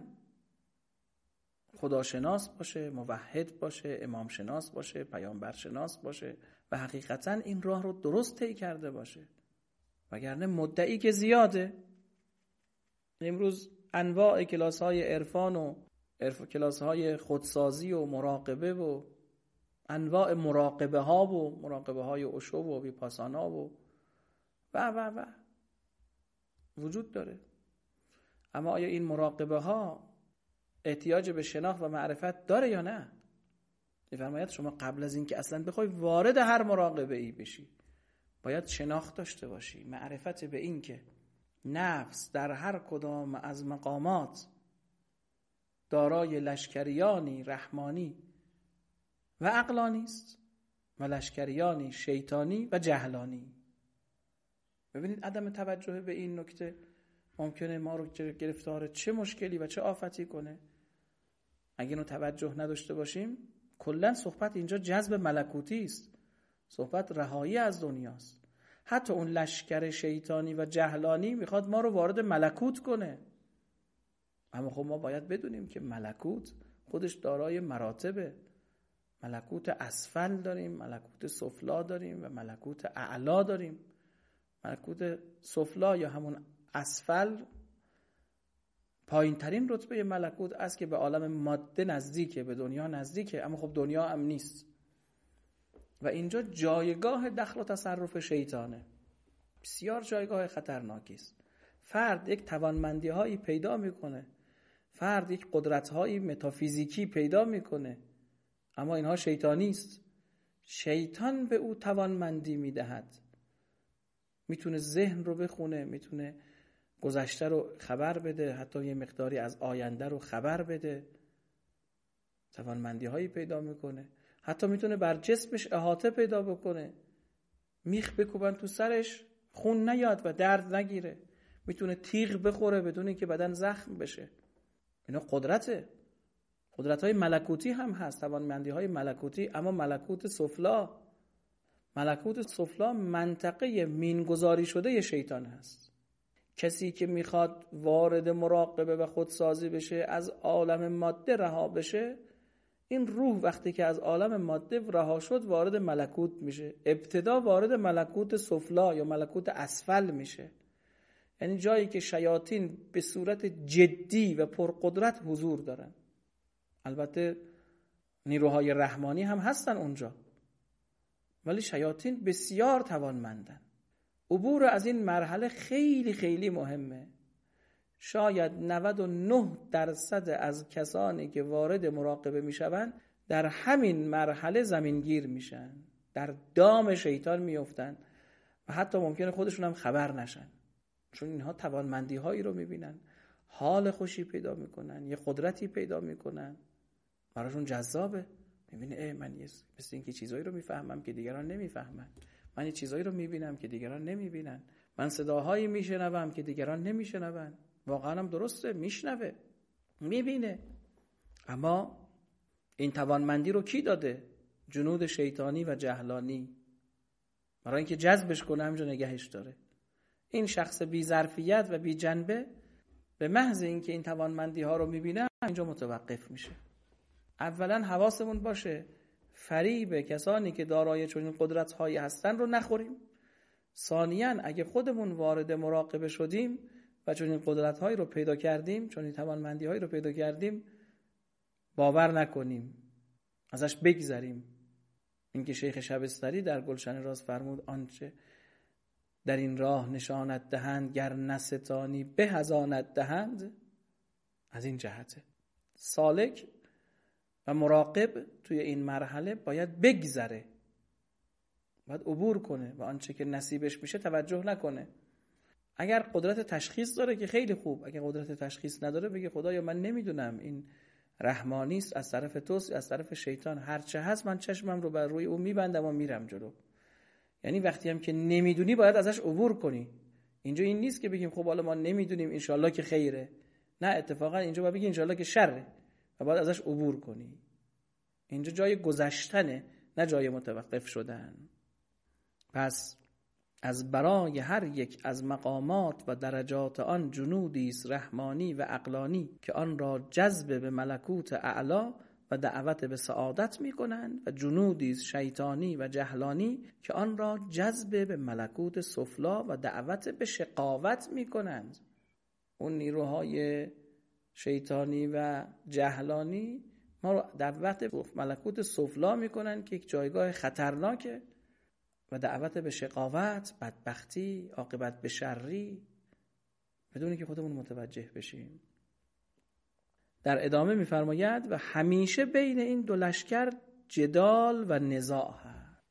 [SPEAKER 1] خداشناس باشه، موحد باشه، امام شناس باشه، پیامبر شناس باشه و حقیقتاً این راه رو درست طی کرده باشه، وگرنه مدعی که زیاده. امروز انواع کلاس های عرفان و کلاس های خودسازی و مراقبه و انواع مراقبه ها و مراقبه های اوشو و ویپاسانا و و و و وجود داره. اما آیا این مراقبه ها احتیاج به شناخت و معرفت داره یا نه؟ می‌فرماید شما قبل از این که اصلا بخوای وارد هر مراقبه ای بشی، باید شناخت داشته باشی، معرفت به این که نفس در هر کدام از مقامات دارای لشکریانی رحمانی و عقلانی است و لشکریانی شیطانی و جهلانی. ببینید عدم توجه به این نکته ممکنه ما رو گرفتار چه مشکلی و چه آفتی کنه. اگه اینو توجه نداشته باشیم، کلا صحبت اینجا جذب ملکوتی است، صحبت رهایی از دنیاست. حتی اون لشکر شیطانی و جهلانی میخواد ما رو وارد ملکوت کنه، اما خب ما باید بدونیم که ملکوت خودش دارای مراتبه. ملکوت اسفل داریم، ملکوت سفلا داریم و ملکوت اعلا داریم. ملکوت سفلا یا همون اسفل پایین ترین رتبه ملکوت است که به عالم ماده نزدیکه، به دنیا نزدیکه، اما خب دنیا هم نیست و اینجا جایگاه دخل و تصرف شیطانه، بسیار جایگاه خطرناکی است. فرد یک توانمندی هایی پیدا میکنه، فرد یک قدرت هایی متافیزیکی پیدا میکنه، اما اینها شیطانی است. شیطان به او توانمندی میدهد، میتونه ذهن رو بخونه، میتونه گذشته رو خبر بده، حتی یه مقداری از آینده رو خبر بده. توانمندی هایی پیدا میکنه. حتی میتونه بر جسمش احاطه پیدا بکنه، میخ بکوبن تو سرش خون نیاد و درد نگیره. میتونه تیغ بخوره بدون اینکه بدن زخم بشه. اینا قدرته. قدرت های ملکوتی هم هست، توانمندی های ملکوتی. اما ملکوت سفلا، ملکوت سفلا منطقه مینگذاری شده شیطان هست. کسی که میخواد وارد مراقبه و خودسازی بشه، از عالم ماده رها بشه، این روح وقتی که از عالم ماده رها شد وارد ملکوت میشه. ابتدا وارد ملکوت سفلا یا ملکوت اسفل میشه، یعنی جایی که شیاطین به صورت جدی و پرقدرت حضور دارن. البته نیروهای رحمانی هم هستن اونجا، ولی شیاطین بسیار توانمندن. عبور از این مرحله خیلی خیلی مهمه. شاید نود و نه درصد از کسانی که وارد مراقبه میشوند در همین مرحله زمینگیر میشن، در دام شیطان میافتن و حتی ممکنه خودشون هم خبر نشن، چون اینها توانمندی هایی رو میبینن، حال خوشی پیدا میکنن، یه قدرتی پیدا میکنن، براشون جذابه. میبینه ای من مثل اینکه چیزایی رو میفهمم که دیگران نمیفهمن، من یه چیزایی رو میبینم که دیگران نمیبینن، من صداهایی میشنوم که دیگران نمیشنون. واقعا هم درسته، میشنوه، میبینه. اما این توانمندی رو کی داده؟ جنود شیطانی و جهلانی. برای اینکه جذبش کنه همینجا نگهش داره. این شخص بی ظرفیت و بی جنبه به محض اینکه این توانمندی ها رو میبینه اینجا متوقف میشه. اولا حواسمون باشه فریب کسانی که دارای چنین قدرت هایی هستن رو نخوریم. ثانیاً اگه خودمون وارد مراقبه شدیم و چنین قدرت هایی رو پیدا کردیم، چنین توانمندی هایی رو پیدا کردیم، باور نکنیم، ازش بگذریم. اینکه شیخ شبستری در گلشن راز فرمود آنچه در این راه نشانت دهند گر نستانی به هزانت دهند، از این جهته. سالک و مراقب توی این مرحله باید بگذره، باید عبور کنه و آنچه که نصیبش میشه توجه نکنه. اگر قدرت تشخیص داره که خیلی خوب، اگر قدرت تشخیص نداره بگه خدایا من نمیدونم این رحمانی است، از طرف توست، از طرف شیطان، هرچه هست من چشمم رو بر روی اون میبندم و میرم جلو. یعنی وقتی هم که نمیدونی باید ازش عبور کنی. اینجا این نیست که بگیم خب حالا ما نمیدونیم انشالله که خیره، نه، اتفاقا اینجا باید بگی انشالله که شره و باید ازش عبور کنی. اینجا جای گذشتنه، نه جای متوقف شدن. پس از برای هر یک از مقامات و درجات آن جنودی است رحمانی و عقلانی که آن را جذب به ملکوت اعلا و دعوت به سعادت می کنند، و جنودی است شیطانی و جهلانی که آن را جذب به ملکوت سفلا و دعوت به شقاوت می کنند. اون نیروهای شیطانی و جهلانی ما رو دعوت به ملکوت سفلا می کنند که یک جایگاه خطرناکه و دعوت به شقاوت، بدبختی، عاقبت به شری، بدون که خودمون متوجه بشیم. در ادامه می‌فرماید و همیشه بین این دو لشکر جدال و نزاع هست.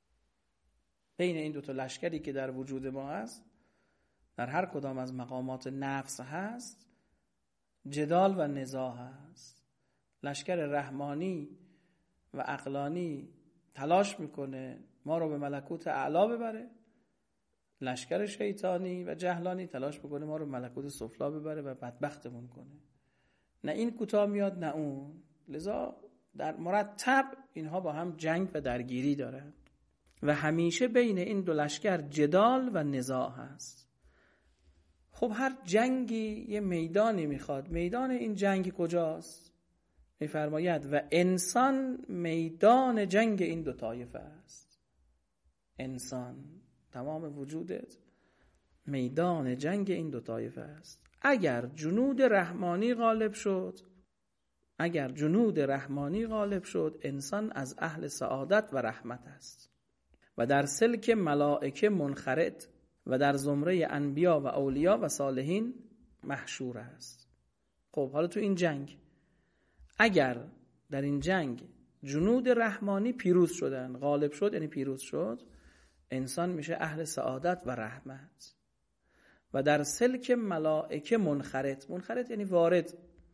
[SPEAKER 1] بین این دو تا لشکری که در وجود ما هست، در هر کدام از مقامات نفس هست، جدال و نزاع هست. لشکر رحمانی و عقلانی تلاش میکنه ما رو به ملکوت اعلا ببره، لشکر شیطانی و جهلانی تلاش میکنه ما رو به ملکوت سفلا ببره و بدبختمون کنه. نه این کوتاه میاد نه اون، لذا در مرتب اینها با هم جنگ و درگیری دارن و همیشه بین این دو لشکر جدال و نزاع هست. خب هر جنگی یه میدانی میخواد. میدان این جنگ کجاست؟ میفرماید و انسان میدان جنگ این دو طایفه است. انسان، تمام وجودت میدان جنگ این دو طایفه است. اگر جنود رحمانی غالب شد، اگر جنود رحمانی غالب شد، انسان از اهل سعادت و رحمت است و در سلک ملائکه منخرط و در زمره انبیا و اولیا و صالحین محشور است. خب حالا تو این جنگ اگر در این جنگ جنود رحمانی پیروز شدن، غالب شد یعنی پیروز شد، انسان میشه اهل سعادت و رحمت. و در سلک ملائکه منخرط. منخرط یعنی وارد.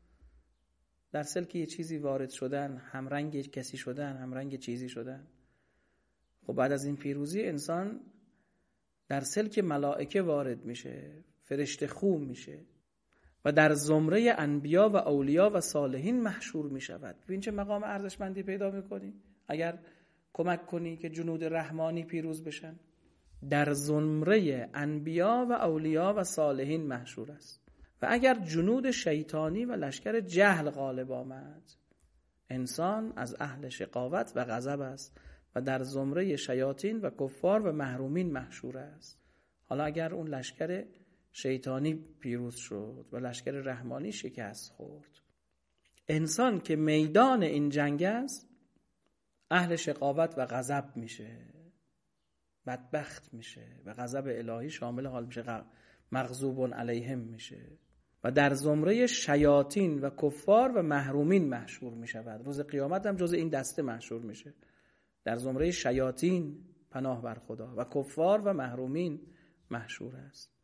[SPEAKER 1] در سلک یه چیزی وارد شدن، همرنگ کسی شدن، همرنگ چیزی شدن. خب بعد از این پیروزی انسان در سلک ملائکه وارد میشه، فرشته خو میشه و در زمره انبیا و اولیا و صالحین محشور میشود. ببین چه مقام ارزشمندی پیدا میکنی اگر کمک کنی که جنود رحمانی پیروز بشن. در زمره انبیا و اولیا و صالحین محشور است. و اگر جنود شیطانی و لشکر جهل غالب آمد، انسان از اهل شقاوت و غضب است و در زمره شیاطین و کفار و محرومین محشور است. حالا اگر اون لشکر شیطانی پیروز شد و لشکر رحمانی شکست خورد، انسان که میدان این جنگ است اهل شقاوت و غضب میشه، بدبخت میشه و غضب الهی شامل حال میشه، مغضوب علیهم میشه و در زمره شیاطین و کفار و محرومین محشور میشود. روز قیامت هم جز این دسته محشور میشه، در زمره شیاطین پناه بر خدا و کفار و محرومین محشور است.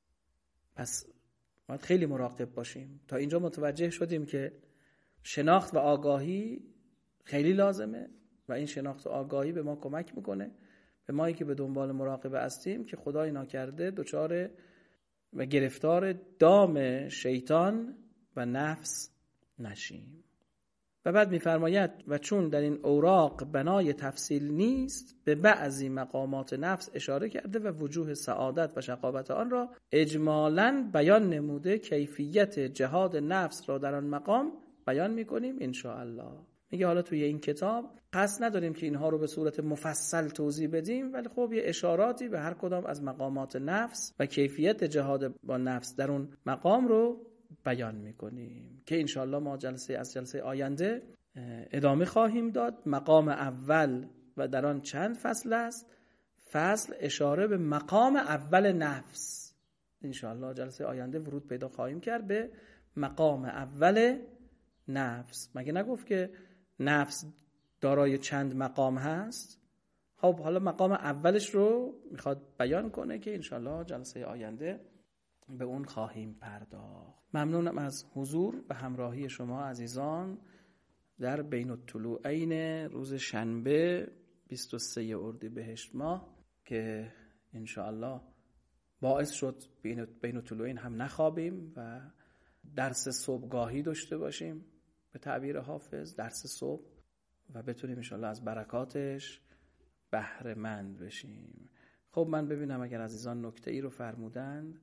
[SPEAKER 1] پس باید خیلی مراقب باشیم. تا اینجا متوجه شدیم که شناخت و آگاهی خیلی لازمه و این شناخت و آگاهی به ما کمک میکنه، به مایی که به دنبال مراقبه هستیم که خدای ناکرده دچار و گرفتار دام شیطان و نفس نشیم. و بعد میفرماید و چون در این اوراق بنای تفصیل نیست، به بعضی مقامات نفس اشاره کرده و وجوه سعادت و شقاوت آن را اجمالاً بیان نموده. کیفیت جهاد نفس را در آن مقام بیان میکنیم ان شاء الله. میگه حالا توی این کتاب قصد نداریم که اینها رو به صورت مفصل توضیح بدیم، ولی خب یه اشاراتی به هر کدام از مقامات نفس و کیفیت جهاد با نفس در اون مقام رو بیان میکنیم که انشاءالله ما جلسه از جلسه آینده ادامه خواهیم داد. مقام اول و در آن چند فصل است. فصل اشاره به مقام اول نفس. انشاءالله جلسه آینده ورود پیدا خواهیم کرد به مقام اول نفس. مگه نگفت که نفس دارای چند مقام هست؟ خب حالا مقام اولش رو میخواد بیان کنه که انشاءالله جلسه آینده به اون خواهیم پرداخت. ممنونم از حضور و همراهی شما عزیزان در بین الطلوعین روز شنبه بیست و سوم اردیبهشت ماه که انشاءالله باعث شد بین الطلوعین هم نخوابیم و درس صبحگاهی داشته باشیم به تعبیر حافظ، درس صبح، و بتونیم انشاءالله از برکاتش بهره مند بشیم. خب من ببینم اگر عزیزان نکته ای رو فرمودند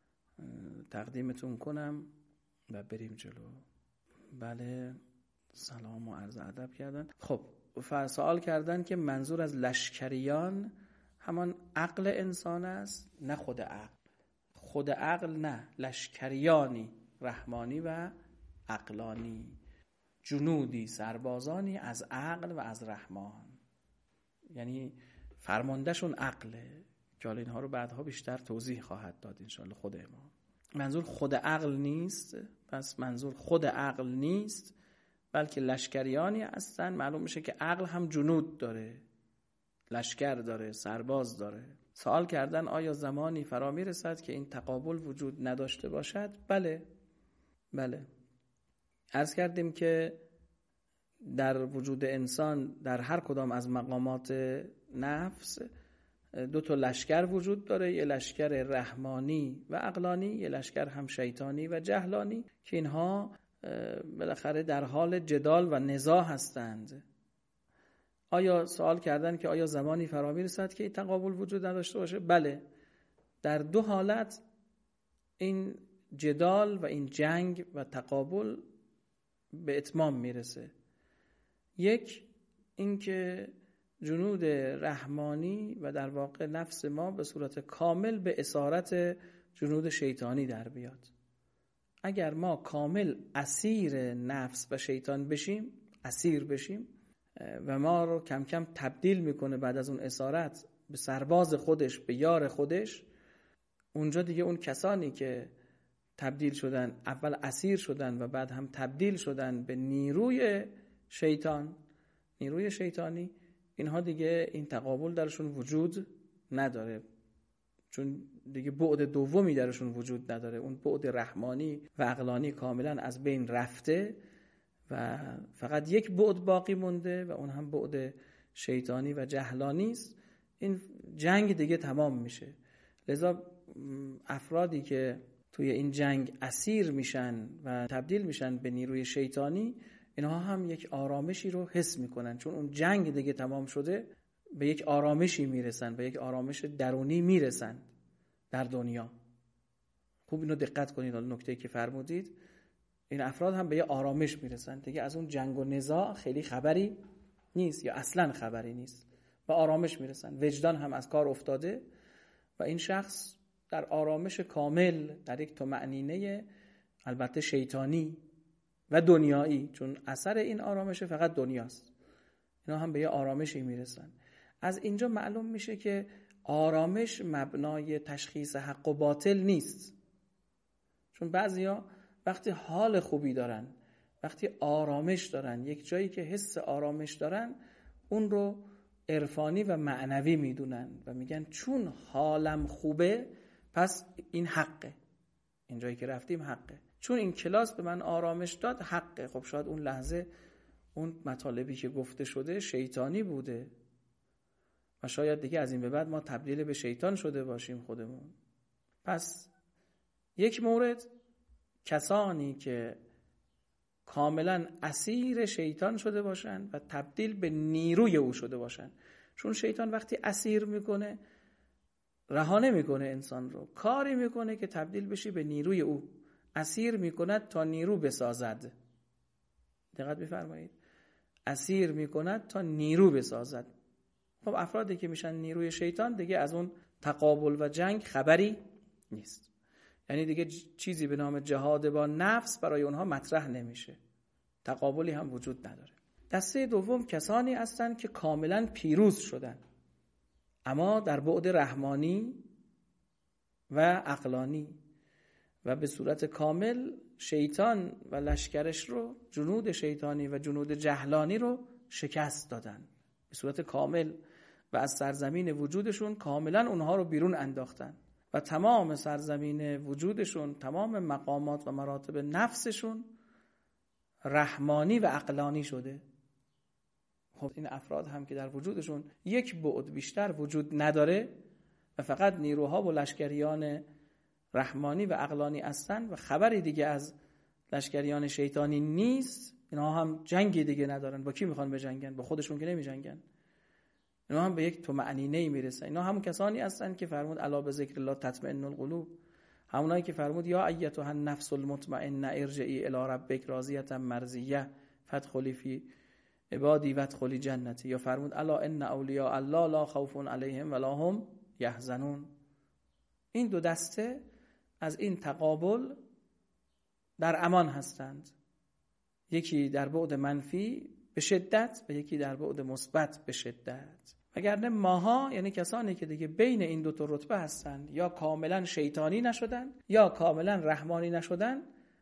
[SPEAKER 1] تقدیمتون کنم و بریم جلو. بله، سلام و عرض ادب کردن. خب سوال کردن که منظور از لشکریان همان عقل انسان است؟ نه خود عقل. خود عقل نه، لشکریانی رحمانی و عقلانی، جنودی سربازانی از عقل و از رحمان، یعنی فرماندهشون عقله که حالا اینها رو بعدها بیشتر توضیح خواهد داد انشاءالله خود امام. منظور خود عقل نیست، پس منظور خود عقل نیست بلکه لشکریانی هستن. معلوم میشه که عقل هم جنود داره، لشکر داره، سرباز داره. سوال کردن آیا زمانی فرا میرسد که این تقابل وجود نداشته باشد؟ بله بله. عرض کردیم که در وجود انسان در هر کدام از مقامات نفس دو تا لشکر وجود داره، یه لشکر رحمانی و عقلانی، یه لشکر هم شیطانی و جهلانی که اینها بالاخره در حال جدال و نزاع هستند. آیا سوال کردن که آیا زمانی فرا میرسد که این تقابل وجود نداشته باشه؟ بله، در دو حالت این جدال و این جنگ و تقابل به اتمام میرسه. یک، اینکه جنود رحمانی و در واقع نفس ما به صورت کامل به اسارت جنود شیطانی در بیاد. اگر ما کامل اسیر نفس و شیطان بشیم، اسیر بشیم و ما رو کم کم تبدیل میکنه بعد از اون اسارت به سرباز خودش، به یار خودش، اونجا دیگه اون کسانی که تبدیل شدن، اول اسیر شدن و بعد هم تبدیل شدن به نیروی شیطان، نیروی شیطانی، اینها دیگه این تقابل درشون وجود نداره، چون دیگه بعد دومی درشون وجود نداره. اون بعد رحمانی و عقلانی کاملا از بین رفته و فقط یک بعد باقی مونده و اون هم بعد شیطانی و جهلانی است. این جنگ دیگه تمام میشه. لذا افرادی که توی این جنگ اسیر میشن و تبدیل میشن به نیروی شیطانی، اینها هم یک آرامشی رو حس میکنن، چون اون جنگ دیگه تمام شده. به یک آرامشی میرسن، به یک آرامش درونی میرسن در دنیا. خوب اینو دقت کنید، حالا نکته‌ای که فرمودید، این افراد هم به یک آرامش میرسن دیگه. از اون جنگ و نزاع خیلی خبری نیست یا اصلا خبری نیست، به آرامش میرسن. وجدان هم از کار افتاده و این شخص در آرامش کامل، در یک طمأنینه البته شیطانی و دنیایی، چون اثر این آرامش فقط دنیاست، اینا هم به یه آرامشی میرسن. از اینجا معلوم میشه که آرامش مبنای تشخیص حق و باطل نیست. چون بعضیا وقتی حال خوبی دارن، وقتی آرامش دارن، یک جایی که حس آرامش دارن، اون رو عرفانی و معنوی میدونن و میگن چون حالم خوبه پس این حقه، این جایی که رفتیم حقه، چون این کلاس به من آرامش داد حقه. خب شاید اون لحظه اون مطالبی که گفته شده شیطانی بوده و شاید دیگه از این به بعد ما تبدیل به شیطان شده باشیم خودمون. پس یک مورد، کسانی که کاملا اسیر شیطان شده باشن و تبدیل به نیروی او شده باشن. چون شیطان وقتی اسیر میکنه رهانه میکنه انسان رو، کاری میکنه که تبدیل بشی به نیروی او. اسیر میکند تا نیرو بسازد. دقت بفرمایید، اسیر میکند تا نیرو بسازد. خب افرادی که میشن نیروی شیطان دیگه از اون تقابل و جنگ خبری نیست. یعنی دیگه چیزی به نام جهاد با نفس برای اونها مطرح نمیشه، تقابلی هم وجود نداره. دسته دوم کسانی هستند که کاملا پیروز شدن، اما در بعد رحمانی و عقلانی و به صورت کامل شیطان و لشکرش رو، جنود شیطانی و جنود جهلانی رو شکست دادن به صورت کامل و از سرزمین وجودشون کاملا اونها رو بیرون انداختن و تمام سرزمین وجودشون، تمام مقامات و مراتب نفسشون رحمانی و عقلانی شده. خب این افراد هم که در وجودشون یک بعد بیشتر وجود نداره و فقط نیروها و لشکریان رحمانی و عقلانی هستن و خبری دیگه از لشکریان شیطانی نیست، اینا هم جنگی دیگه ندارن. با کی میخوان بجنگن؟ با خودشون که نمیجنگن. اینا هم به یک طمأنینه میرسن. اینا همون کسانی هستن که فرمود الا بذکر الله تطمئن القلوب، همونایی که فرمود یا ایتها النفس المطمئنه ارجعی الی ربک راضیه مرضیه فادخلی فی عبادی وادخلی جنتی، یا فرمود الا ان اولیاء الله لا خوف علیهم ولا هم یحزنون. این دو دسته از این تقابل در امان هستند، یکی در بعد منفی به شدت و یکی در بعد مثبت به شدت. وگرنه ماها، یعنی کسانی که دیگه بین این دو تا رتبه هستند، یا کاملا شیطانی نشدن یا کاملا رحمانی نشدن،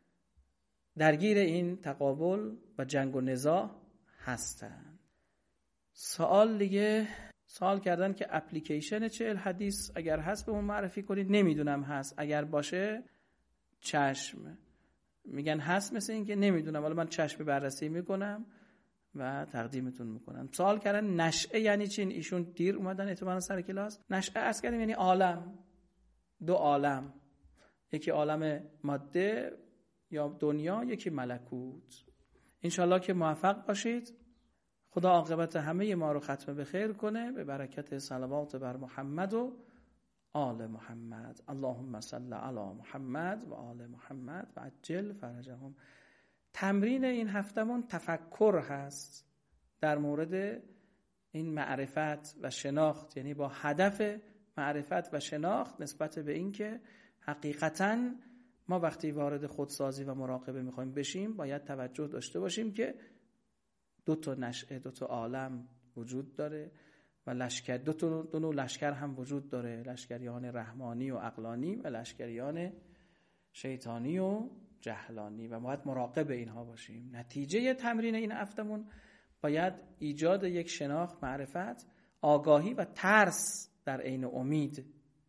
[SPEAKER 1] درگیر این تقابل و جنگ و نزاع هستند. سوال دیگه سوال کردن که اپلیکیشن چهل حدیث اگر هست به اون معرفی کنید. نمیدونم هست، اگر باشه چشم. میگن هست، مثل این که نمیدونم، ولی من چشم بررسی میکنم و تقدیمتون میکنم. سوال کردن نشأه یعنی چی؟ ایشون دیر اومدن اعتبارا سر کلاس. نشأه عرض کردیم یعنی عالم، دو عالم، یکی عالم ماده یا دنیا، یکی ملکوت. انشالله که موفق باشید. خدا عاقبت همه ما رو ختم به خیر کنه به برکت صلوات بر محمد و آل محمد. اللهم صل علی محمد و آل محمد و عجل فرجهم. تمرین این هفتمون تفکر هست در مورد این معرفت و شناخت، یعنی با هدف معرفت و شناخت نسبت به این که حقیقتاً ما وقتی وارد خودسازی و مراقبه میخوایم بشیم باید توجه داشته باشیم که دو تا نشأه، دو تا عالم وجود داره و لشکر، دو تا دو نوع لشکر هم وجود داره، لشکریان رحمانی و عقلانی و لشکریان شیطانی و جهلانی و باید مراقب اینها باشیم. نتیجه تمرین این هفتمون باید ایجاد یک شناخت، معرفت، آگاهی و ترس در عین امید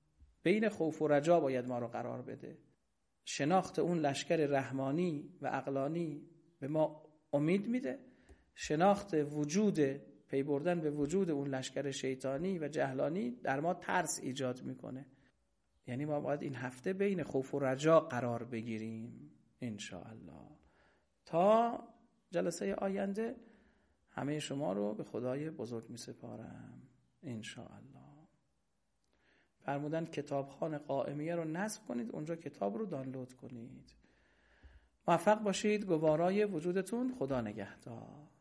[SPEAKER 1] بین خوف و رجا باید ما رو قرار بده. شناخت اون لشکر رحمانی و عقلانی به ما امید میده، شناخت وجود پی بردن به وجود اون لشکر شیطانی و جهلانی در ما ترس ایجاد میکنه. یعنی ما باید این هفته بین خوف و رجا قرار بگیریم انشاءالله. تا جلسه آینده همه شما رو به خدای بزرگ می سپارم انشاءالله. فرمودن کتابخانه قائمیه رو نصب کنید، اونجا کتاب رو دانلود کنید. موفق باشید، گوارای وجودتون، خدا نگهدار.